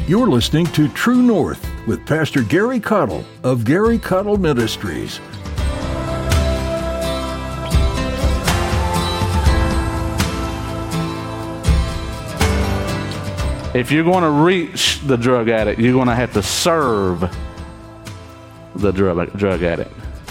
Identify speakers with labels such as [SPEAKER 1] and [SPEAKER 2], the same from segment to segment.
[SPEAKER 1] You're listening to True North with Pastor Gary Cottle of Gary Cottle Ministries.
[SPEAKER 2] If you're going to reach the drug addict, you're going to have to serve the drug addict.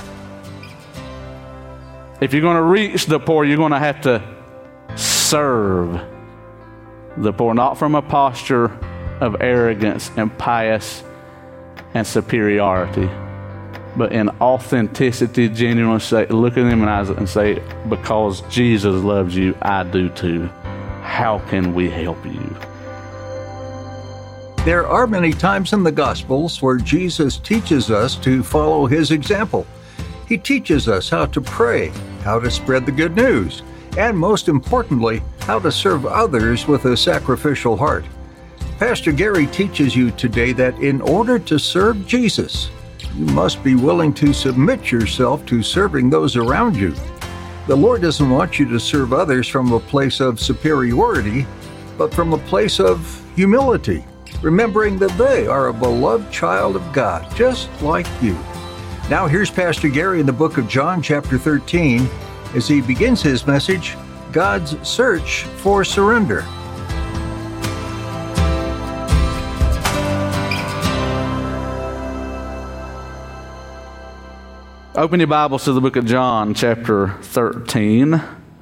[SPEAKER 2] If you're going to reach the poor, you're going to have to serve the poor, not from a posture of arrogance and pious and superiority, but in authenticity, genuinely say, look at them in the eyes and say, because Jesus loves you, I do too. How can we help you?
[SPEAKER 1] There are many times in the Gospels where Jesus teaches us to follow his example. He teaches us how to pray, how to spread the good news, and most importantly, how to serve others with a sacrificial heart. Pastor Gary teaches you today that in order to serve Jesus, you must be willing to submit yourself to serving those around you. The Lord doesn't want you to serve others from a place of superiority, but from a place of humility, remembering that they are a beloved child of God, just like you. Now here's Pastor Gary in the book of John, chapter 13, as he begins his message, God's Search for Surrender.
[SPEAKER 2] Open your Bibles to the book of John, chapter 13.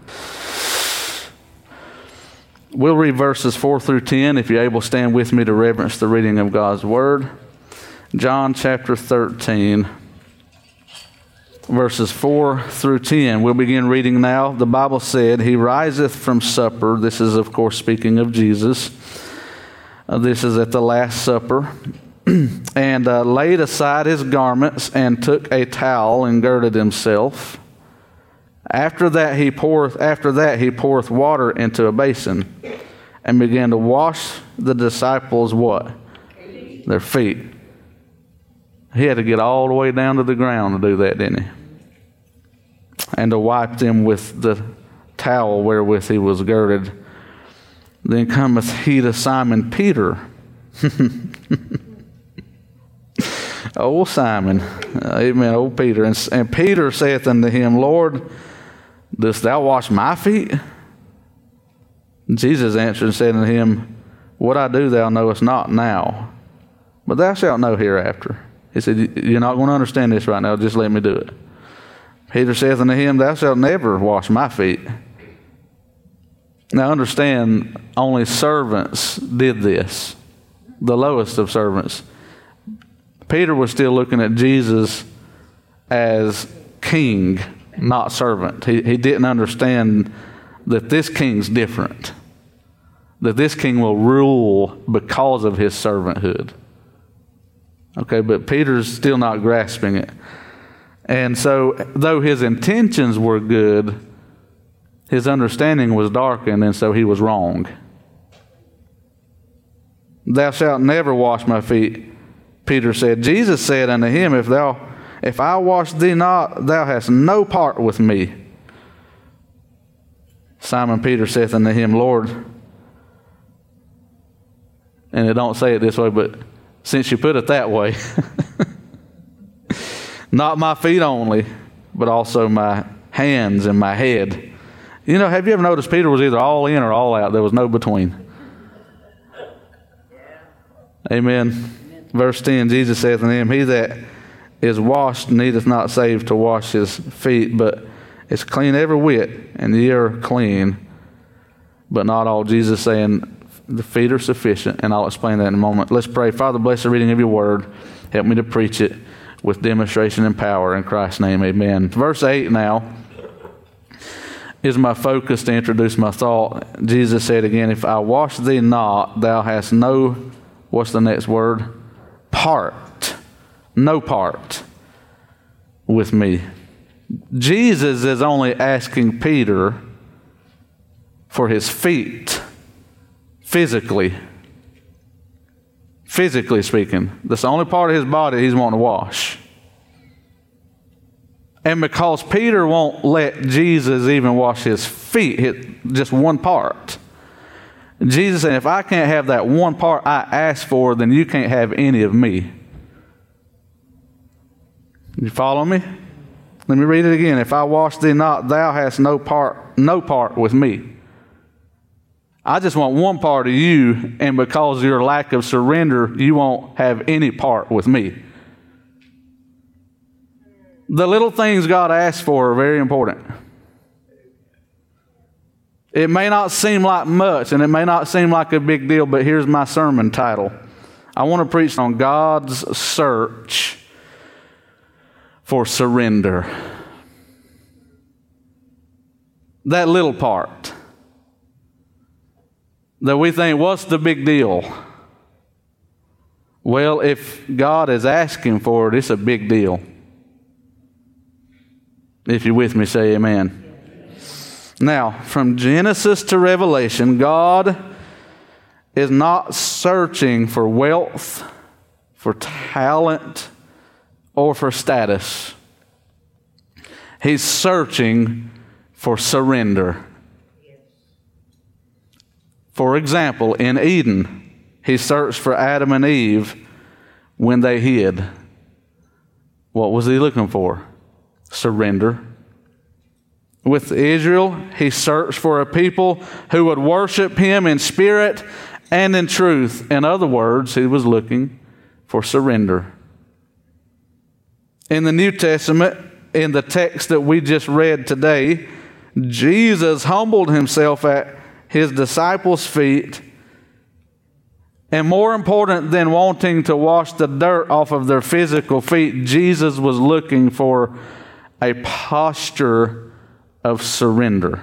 [SPEAKER 2] We'll read verses 4 through 10. If you're able, stand with me to reverence the reading of God's Word. John chapter 13, verses 4 through 10. We'll begin reading now. The Bible said, He riseth from supper. This is, of course, speaking of Jesus. This is at the Last Supper. And laid aside his garments, and took a towel, and girded himself. After that he poureth water into a basin, and began to wash the disciples what? Their feet. He had to get all the way down to the ground to do that, didn't he? And to wipe them with the towel wherewith he was girded. Then cometh he to Simon Peter. Old Simon, amen, old Peter. And Peter saith unto him, Lord, dost thou wash my feet? Jesus answered and said unto him, What I do thou knowest not now, but thou shalt know hereafter. He said, You're not going to understand this right now, just let me do it. Peter saith unto him, Thou shalt never wash my feet. Now understand, only servants did this, the lowest of servants. Peter was still looking at Jesus as king, not servant. He didn't understand that this king's different, that this king will rule because of his servanthood. Okay, but Peter's still not grasping it. And so, though his intentions were good, his understanding was darkened, and so he was wrong. Thou shalt never wash my feet, Peter said. Jesus said unto him, If I wash thee not, thou hast no part with me. Simon Peter saith unto him, Lord, and it don't say it this way, but since you put it that way, not my feet only, but also my hands and my head. You know, have you ever noticed Peter was either all in or all out? There was no between. Amen. Verse 10, Jesus saith unto him, He that is washed needeth not save to wash his feet, but is clean every whit, and ye are clean, but not all. Jesus saying, the feet are sufficient, and I'll explain that in a moment. Let's pray. Father, bless the reading of your word. Help me to preach it with demonstration and power. In Christ's name, amen. Verse 8 now is my focus to introduce my thought. Jesus said again, If I wash thee not, thou hast no, what's the next word? Part. No part with me. Jesus is only asking Peter for his feet, physically speaking. That's the only part of his body he's wanting to wash. And because Peter won't let Jesus even wash his feet, just one part, Jesus said, if I can't have that one part I asked for, then you can't have any of me. You follow me? Let me read it again. If I wash thee not, thou hast no part with me. I just want one part of you, and because of your lack of surrender, you won't have any part with me. The little things God asks for are very important. It may not seem like much, and it may not seem like a big deal, but here's my sermon title. I want to preach on God's search for surrender. That little part that we think, what's the big deal? Well, if God is asking for it, it's a big deal. If you're with me, say amen. Now, from Genesis to Revelation, God is not searching for wealth, for talent, or for status. He's searching for surrender. For example, in Eden, he searched for Adam and Eve when they hid. What was he looking for? Surrender. With Israel, he searched for a people who would worship him in spirit and in truth. In other words, he was looking for surrender. In the New Testament, in the text that we just read today, Jesus humbled himself at his disciples' feet. And more important than wanting to wash the dirt off of their physical feet, Jesus was looking for a posture of surrender.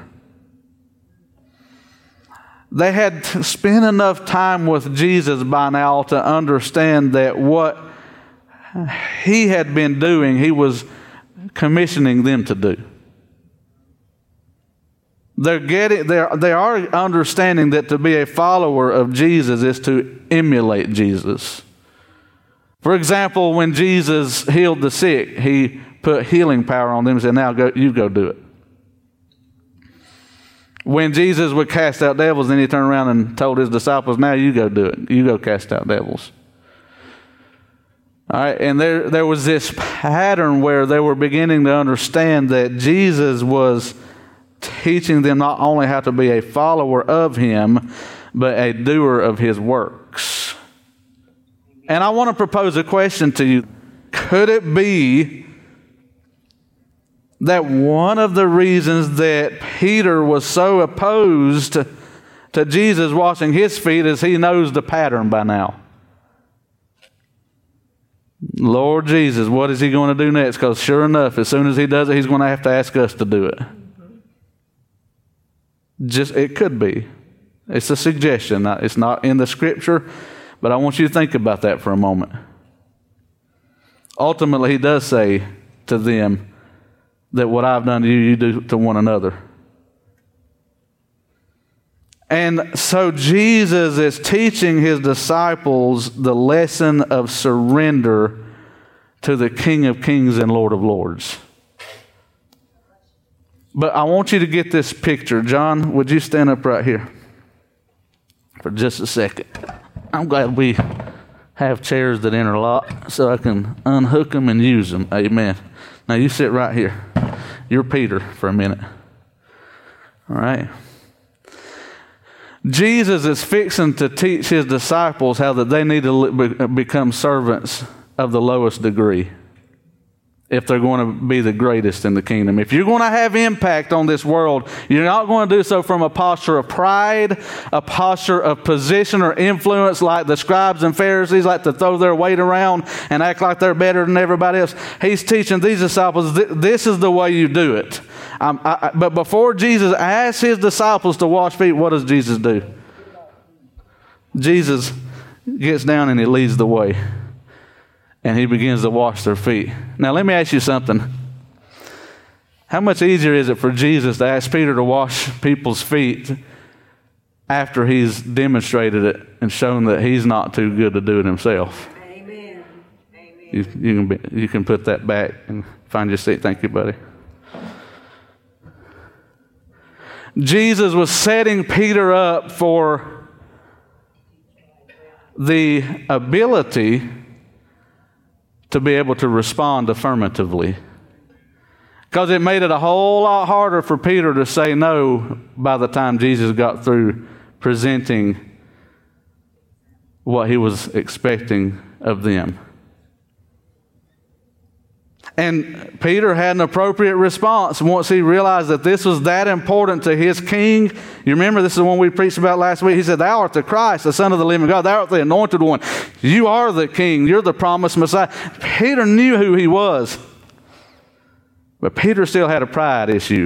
[SPEAKER 2] They had spent enough time with Jesus by now to understand that what he had been doing, he was commissioning them to do. They are understanding that to be a follower of Jesus is to emulate Jesus. For example, when Jesus healed the sick, he put healing power on them and said, now you go do it. When Jesus would cast out devils, then he turned around and told his disciples, now you go do it. You go cast out devils. All right, and there was this pattern where they were beginning to understand that Jesus was teaching them not only how to be a follower of him, but a doer of his works. And I want to propose a question to you. Could it be that one of the reasons that Peter was so opposed to Jesus washing his feet is he knows the pattern by now? Lord Jesus, what is he going to do next? Because sure enough, as soon as he does it, he's going to have to ask us to do it. It could be. It's a suggestion. It's not in the scripture, but I want you to think about that for a moment. Ultimately, he does say to them that what I've done to you, you do to one another. And so Jesus is teaching his disciples the lesson of surrender to the King of Kings and Lord of Lords. But I want you to get this picture. John, would you stand up right here for just a second? I'm glad we have chairs that interlock so I can unhook them and use them. Amen. Now you sit right here. You're Peter for a minute. All right. Jesus is fixing to teach his disciples how that they need to become servants of the lowest degree if they're going to be the greatest in the kingdom. If you're going to have impact on this world, you're not going to do so from a posture of pride, a posture of position or influence like the scribes and Pharisees like to throw their weight around and act like they're better than everybody else. He's teaching these disciples, this is the way you do it. But before Jesus asks his disciples to wash feet, what does Jesus do? Jesus gets down and he leads the way. And he begins to wash their feet. Now, let me ask you something. How much easier is it for Jesus to ask Peter to wash people's feet after he's demonstrated it and shown that he's not too good to do it himself?
[SPEAKER 3] Amen. Amen.
[SPEAKER 2] You can put that back and find your seat. Thank you, buddy. Jesus was setting Peter up for the ability to be able to respond affirmatively. Because it made it a whole lot harder for Peter to say no by the time Jesus got through presenting what he was expecting of them. And Peter had an appropriate response once he realized that this was that important to his king. You remember, this is the one we preached about last week. He said, "Thou art the Christ, the Son of the living God. Thou art the anointed one. You are the king. You're the promised Messiah." Peter knew who he was. But Peter still had a pride issue.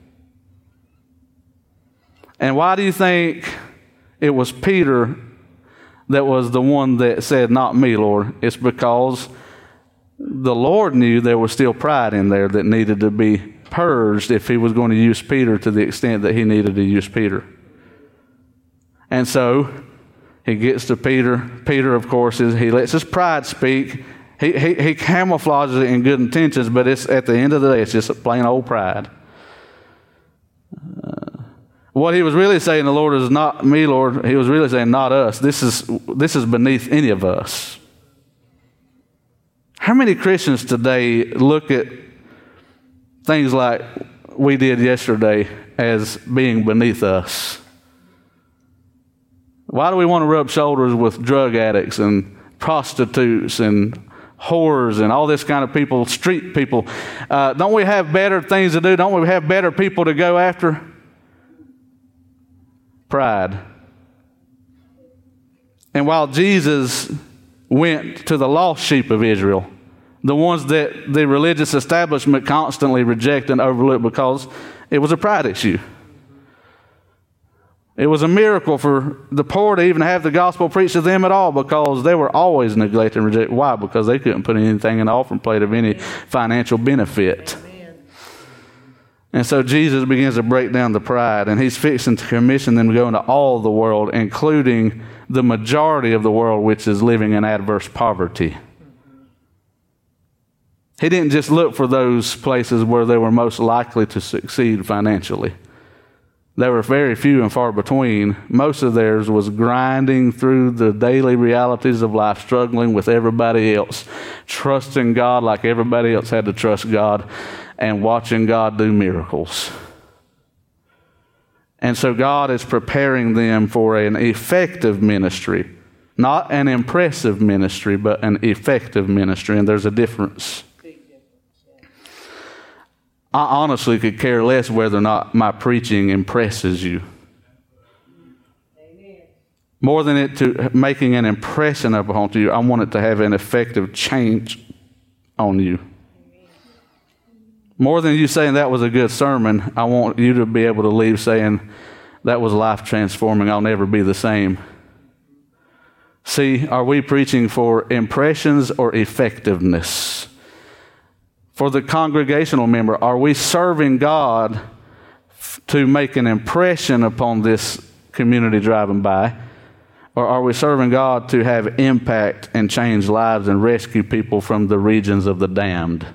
[SPEAKER 2] And why do you think it was Peter that was the one that said, "Not me, Lord"? It's because the Lord knew there was still pride in there that needed to be purged if he was going to use Peter to the extent that he needed to use Peter. And so he gets to Peter. Peter, of course, he lets his pride speak. He camouflages it in good intentions, but it's at the end of the day, it's just plain old pride. What he was really saying, "The Lord is not me, Lord," he was really saying, "Not us. This is beneath any of us." How many Christians today look at things like we did yesterday as being beneath us? Why do we want to rub shoulders with drug addicts and prostitutes and whores and all this kind of people, street people? Don't we have better things to do? Don't we have better people to go after? Pride. And while Jesus went to the lost sheep of Israel, the ones that the religious establishment constantly reject and overlook because it was a pride issue. It was a miracle for the poor to even have the gospel preached to them at all, because they were always neglected and rejected. Why? Because they couldn't put anything in the offering plate of any financial benefit. And so Jesus begins to break down the pride, and he's fixing to commission them to go into all the world, including the majority of the world, which is living in adverse poverty. He didn't just look for those places where they were most likely to succeed financially. They were very few and far between. Most of theirs was grinding through the daily realities of life, struggling with everybody else, trusting God like everybody else had to trust God, and watching God do miracles. And so God is preparing them for an effective ministry. Not an impressive ministry, but an effective ministry. And there's a difference. I honestly could care less whether or not my preaching impresses you.
[SPEAKER 3] Amen.
[SPEAKER 2] More than it to making an impression upon you, I want it to have an effective change on you. More than you saying that was a good sermon, I want you to be able to leave saying that was life transforming. I'll never be the same. See, are we preaching for impressions or effectiveness? For the congregational member, are we serving God to make an impression upon this community driving by? Or are we serving God to have impact and change lives and rescue people from the regions of the damned?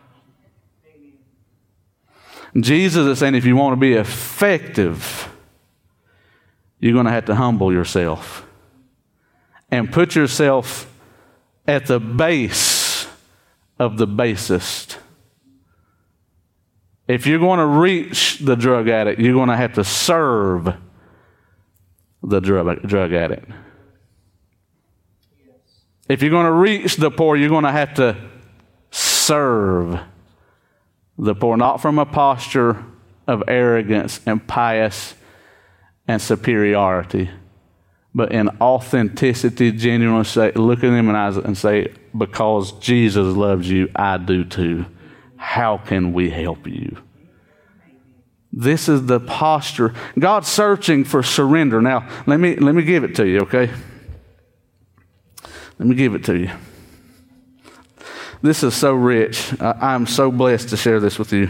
[SPEAKER 2] Jesus is saying if you want to be effective, you're going to have to humble yourself and put yourself at the base of the basest. If you're going to reach the drug addict, you're going to have to serve the drug addict. If you're going to reach the poor, you're going to have to serve the poor, not from a posture of arrogance and pious and superiority, but in authenticity, genuinely say, look at them in the eyes and say, because Jesus loves you, I do too. How can we help you? This is the posture. God's searching for surrender. Now, let me give it to you, okay? Let me give it to you. This is so rich. I'm so blessed to share this with you.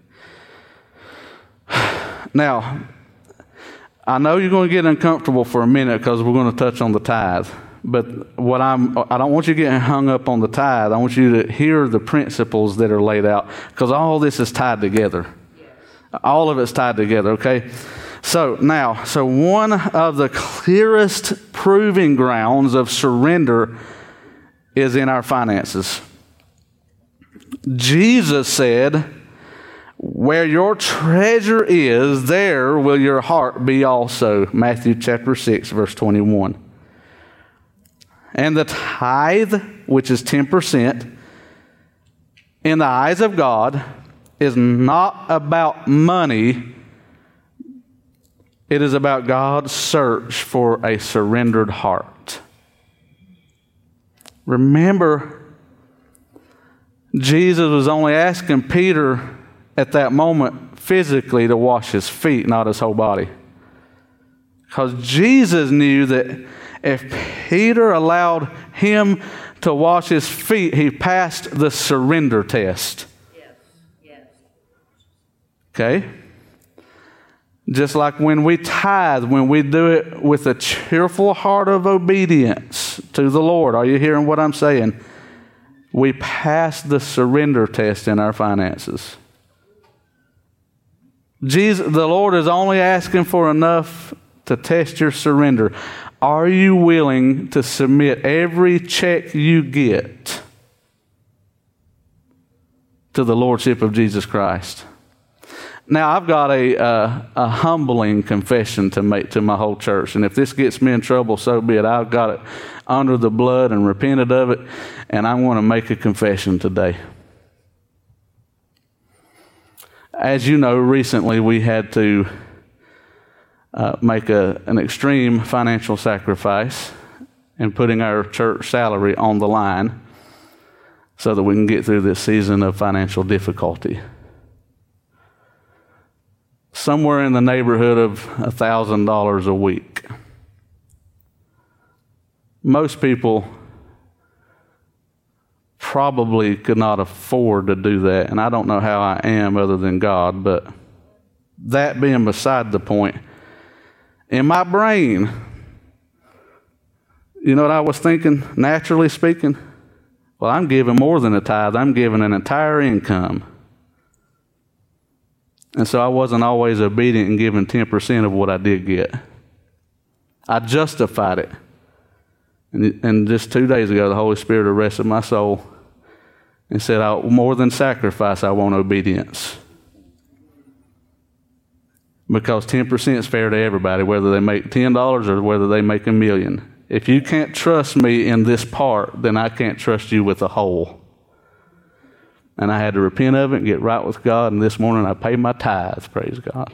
[SPEAKER 2] Now, I know you're going to get uncomfortable for a minute because we're going to touch on the tithe. But I don't want you getting hung up on the tithe. I want you to hear the principles that are laid out, because all this is tied together. All of it's tied together, okay? So one of the clearest proving grounds of surrender is in our finances. Jesus said, "Where your treasure is, there will your heart be also." Matthew chapter 6, verse 21. And the tithe, which is 10%, in the eyes of God, is not about money. It is about God's search for a surrendered heart. Remember, Jesus was only asking Peter at that moment physically to wash his feet, not his whole body. Because Jesus knew that if Peter allowed him to wash his feet, he passed the surrender test.
[SPEAKER 3] Yes.
[SPEAKER 2] Okay? Just like when we tithe, when we do it with a cheerful heart of obedience to the Lord. Are you hearing what I'm saying? We pass the surrender test in our finances. The Lord is only asking for enough to test your surrender. Are you willing to submit every check you get to the Lordship of Jesus Christ? Now, I've got a humbling confession to make to my whole church, and if this gets me in trouble, so be it. I've got it under the blood and repented of it, and I want to make a confession today. As you know, recently we had to make an extreme financial sacrifice in putting our church salary on the line so that we can get through this season of financial difficulty. Somewhere in the neighborhood of $1,000 a week. Most people probably could not afford to do that, and I don't know how I am other than God, but that being beside the point, in my brain, you know what I was thinking, naturally speaking? Well, I'm giving more than a tithe. I'm giving an entire income. And so I wasn't always obedient in giving 10% of what I did get. I justified it. And just 2 days ago, the Holy Spirit arrested my soul and said, more than sacrifice, I want obedience. Because 10% is fair to everybody, whether they make $10 or whether they make $1 million. If you can't trust me in this part, then I can't trust you with the whole. And I had to repent of it and get right with God, and this morning I paid my tithes, praise God.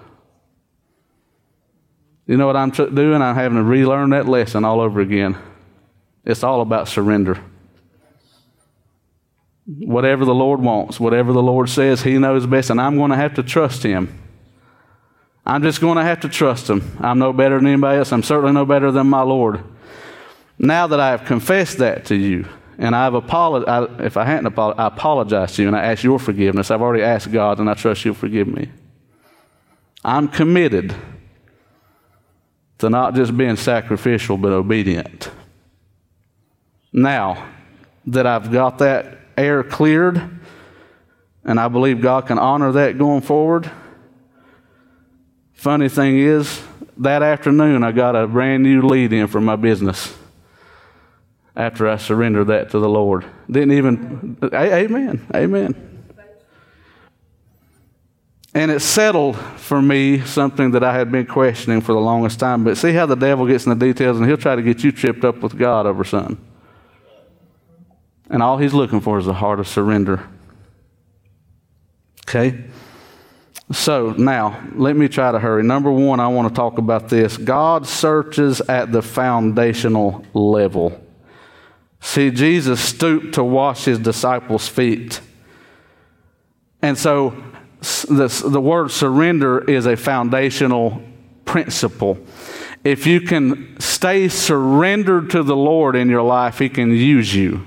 [SPEAKER 2] You know what I'm doing? I'm having to relearn that lesson all over again. It's all about surrender. Whatever the Lord wants, whatever the Lord says, He knows best, and I'm going to have to trust Him. I'm just going to have to trust Him. I'm no better than anybody else. I'm certainly no better than my Lord. Now that I have confessed that to you, and I've apologized, if I hadn't apologized, I apologize to you, and I ask your forgiveness. I've already asked God, and I trust You'll forgive me. I'm committed to not just being sacrificial, but obedient. Now that I've got that air cleared, and I believe God can honor that going forward, funny thing is, that afternoon I got a brand new lead in for my business. After I surrendered that to the Lord. Amen. And it settled for me something that I had been questioning for the longest time. But see how the devil gets in the details, and he'll try to get you tripped up with God over something. And all he's looking for is a heart of surrender. Okay? So now, let me try to hurry. Number one, I want to talk about this. God searches at the foundational level. See, Jesus stooped to wash His disciples' feet. And so the word surrender is a foundational principle. If you can stay surrendered to the Lord in your life, He can use you.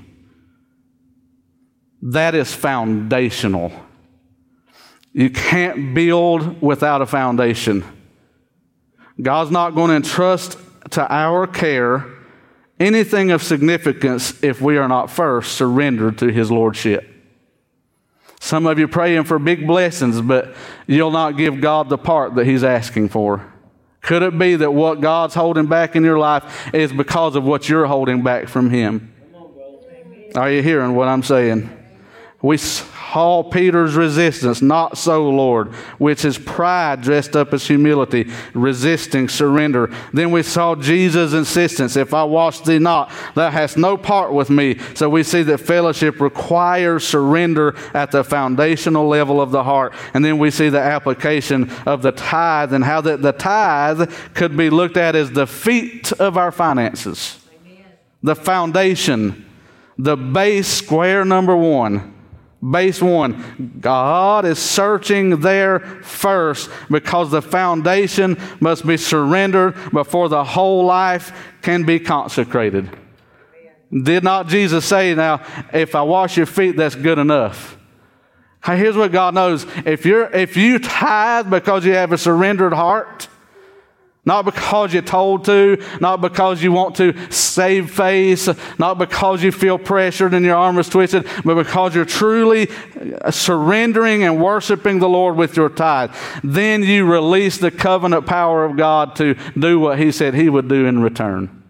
[SPEAKER 2] That is foundational. You can't build without a foundation. God's not going to entrust to our care anything of significance if we are not first surrendered to His Lordship. Some of you praying for big blessings, but you'll not give God the part that He's asking for. Could it be that what God's holding back in your life is because of what you're holding back from Him? Are you hearing what I'm saying? We saw Peter's resistance, not so, Lord, which is pride dressed up as humility, resisting surrender. Then we saw Jesus' insistence, if I wash thee not, thou hast no part with me. So we see that fellowship requires surrender at the foundational level of the heart. And then we see the application of the tithe and how the tithe could be looked at as the feet of our finances. Amen. The foundation, the base, square number one. Base one, God is searching there first because the foundation must be surrendered before the whole life can be consecrated. Did not Jesus say, now, if I wash your feet, that's good enough? Here's what God knows. If you tithe because you have a surrendered heart, not because you're told to, not because you want to save face, not because you feel pressured and your arm is twisted, but because you're truly surrendering and worshiping the Lord with your tithe. Then you release the covenant power of God to do what He said He would do in return.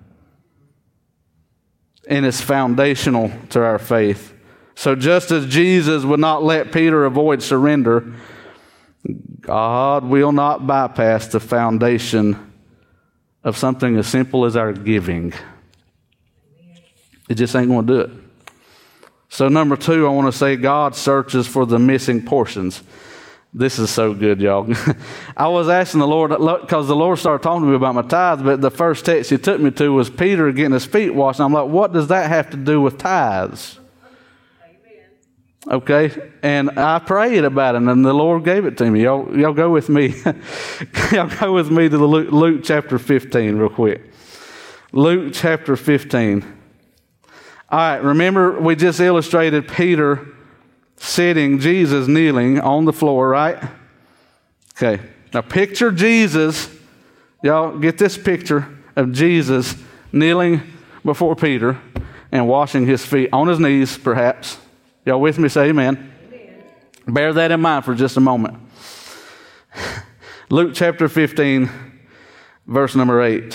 [SPEAKER 2] And it's foundational to our faith. So just as Jesus would not let Peter avoid surrender, God will not bypass the foundation of something as simple as our giving. It just ain't going to do it. So number 2, I want to say God searches for the missing portions. This is so good, y'all. I was asking the Lord, because the Lord started talking to me about my tithes, but the first text He took me to was Peter getting his feet washed. And I'm like, what does that have to do with tithes? Okay, and I prayed about it, and the Lord gave it to me. Y'all go with me. Y'all go with me to the Luke chapter 15 real quick. Luke chapter 15. All right, remember we just illustrated Peter sitting, Jesus kneeling on the floor, right? Okay, now picture Jesus. Y'all get this picture of Jesus kneeling before Peter and washing his feet on his knees, perhaps. Y'all with me? Say amen. Amen. Bear that in mind for just a moment. Luke chapter 15, verse number 8.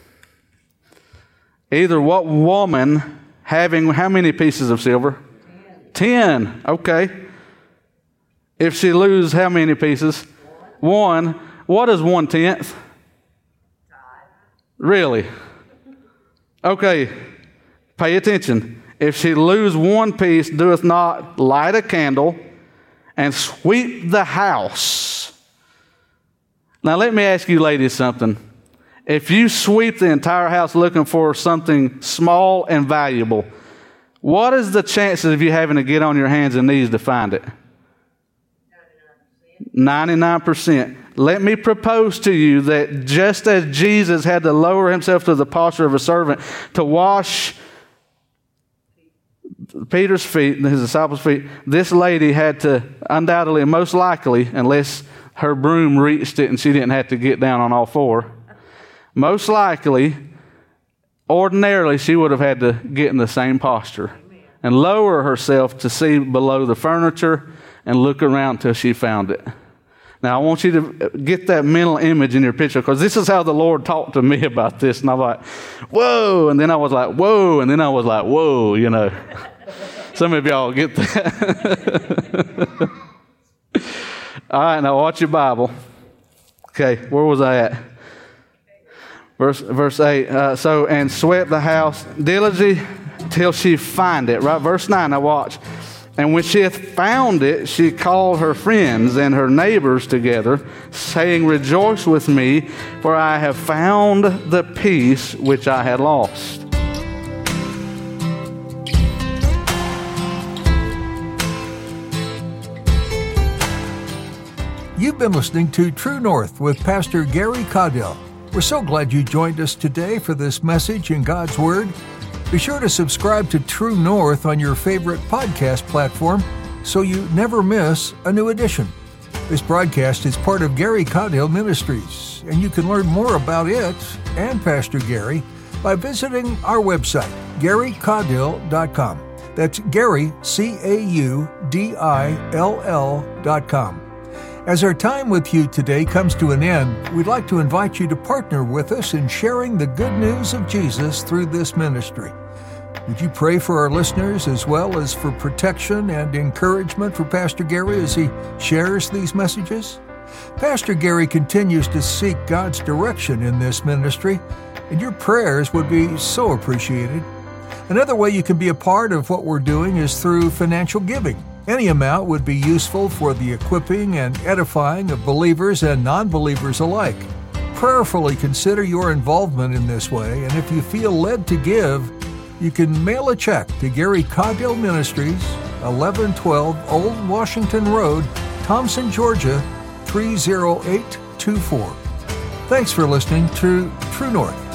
[SPEAKER 2] Either what woman having how many pieces of silver? 10. Okay. If she lose how many pieces? 1. What is 1/10? Really? Okay. Pay attention. If she lose 1 piece, doeth not light a candle and sweep the house. Now let me ask you ladies something. If you sweep the entire house looking for something small and valuable, what is the chances of you having to get on your hands and knees to find it? 99%. Let me propose to you that just as Jesus had to lower himself to the posture of a servant to wash Peter's feet and his disciples' feet, this lady had to undoubtedly, most likely, unless her broom reached it and she didn't have to get down on all 4, most likely, ordinarily, she would have had to get in the same posture and lower herself to see below the furniture and look around till she found it. Now, I want you to get that mental image in your picture, because this is how the Lord talked to me about this. And I'm like, whoa. And then I was like, whoa. And then I was like, whoa, you know. Some of y'all get that. All right, now watch your Bible. Okay, where was I at? Verse 8. And swept the house diligently till she find it. Right, verse 9, now watch. And when she hath found it, she called her friends and her neighbors together, saying, Rejoice with me, for I have found the piece which I had lost.
[SPEAKER 1] You've been listening to True North with Pastor Gary Caudill. We're so glad you joined us today for this message in God's Word. Be sure to subscribe to True North on your favorite podcast platform so you never miss a new edition. This broadcast is part of Gary Caudill Ministries, and you can learn more about it and Pastor Gary by visiting our website, GaryCaudill.com. That's Gary, CAUDILL.com. As our time with you today comes to an end, we'd like to invite you to partner with us in sharing the good news of Jesus through this ministry. Would you pray for our listeners as well as for protection and encouragement for Pastor Gary as he shares these messages? Pastor Gary continues to seek God's direction in this ministry, and your prayers would be so appreciated. Another way you can be a part of what we're doing is through financial giving. Any amount would be useful for the equipping and edifying of believers and non-believers alike. Prayerfully consider your involvement in this way, and if you feel led to give, you can mail a check to Gary Caudill Ministries, 1112 Old Washington Road, Thompson, Georgia, 30824. Thanks for listening to True North.